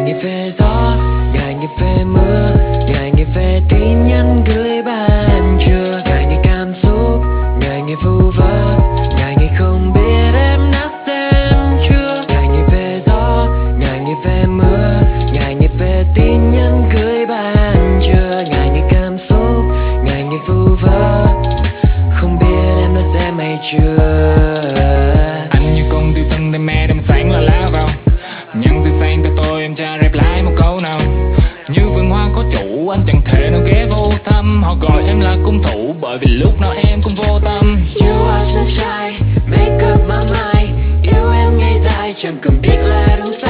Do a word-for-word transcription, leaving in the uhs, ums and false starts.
nghĩ về gió, ngại nghĩ về mưa, ngại nghĩ về tin nhắn gửi ban trưa, ngại nghĩ cảm xúc, ngại nghĩ vu vơ, ngại nghĩ không biết em đã xem chưa. Ngại nghĩ về gió, ngại nghĩ về mưa, ngại nghĩ về tin nhắn gửi ban trưa, ngại nghĩ cảm xúc, ngại nghĩ vu vơ, không biết em đã xem hay chưa. Anh như con tiêu thân để mẹ đem sáng là lá vào, nhắn từ sáng tới tôi em cha reply một câu nào. Như vườn hoa có chủ anh chẳng thể nào ghé vô thăm, họ gọi em là cung thủ bởi vì lúc nào em cũng vô tâm. You are sunshine, make up my mind, yêu em ngay dài chẳng cần biết là đúng sai.